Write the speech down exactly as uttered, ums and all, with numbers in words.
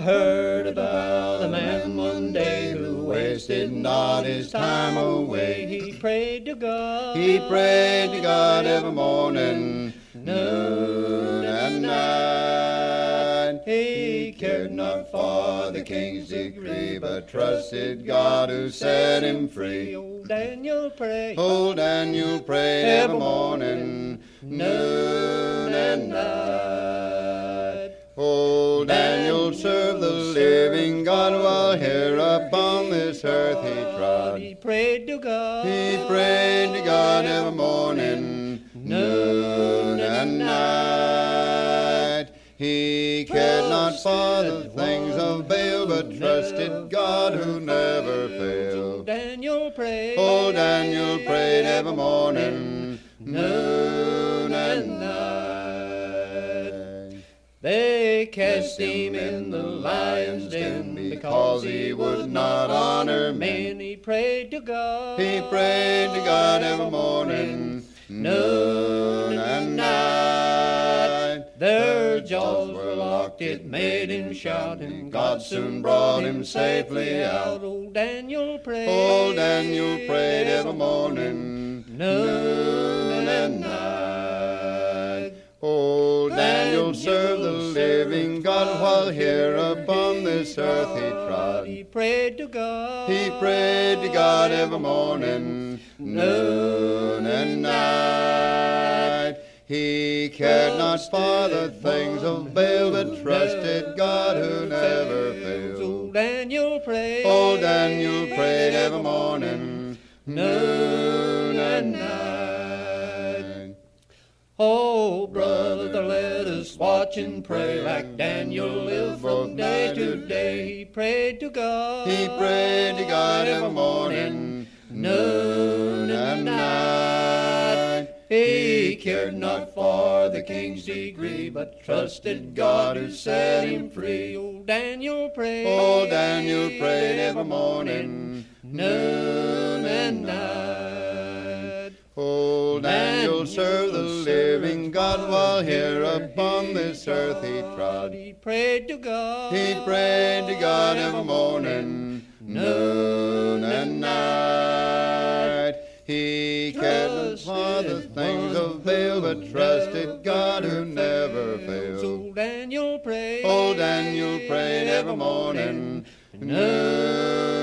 heard about a man one day who wasted not his time away. He prayed to God. He prayed to God every morning, noon and night. He cared not for the king's decree, but trusted God who set him free. Old Daniel prayed. Old Daniel prayed every morning, noon and night. Old Daniel served the living God while here upon this earth he trod. He prayed to God. He prayed to God every morning, noon and night. He cared not for the things of Baal, but trusted God who never failed. Daniel prayed. Old Daniel prayed every morning, noon and night. They cast him in the lion's den because he would not honor men. He prayed to God. He prayed to God every morning, noon and night. Their jaws were locked, it made him shout, and God soon brought him safely out. Old Daniel prayed. Old Daniel prayed every morning, noon and night. Old Daniel served the living God while here upon this earth he trod. He prayed to God. He prayed to God every morning, noon and night. He cared not for the things of Baal, but trusted God who never fails. Old Daniel prayed. Old Daniel prayed every morning, noon and night. Oh, brother, let us watch and pray like Daniel lived from day to day. He prayed to God. He prayed to God every morning, noon and night. He cared not for the king's degree, but trusted God who set him free. Old Daniel prayed. Old Daniel prayed every morning, noon and night. Old Daniel served the living God while here upon this earth he trod. He prayed to God. He prayed to God every morning, noon and night. He cared not for the things of Baal, but trusted God who never fails. Old Daniel prayed. Old Daniel prayed every morning, noon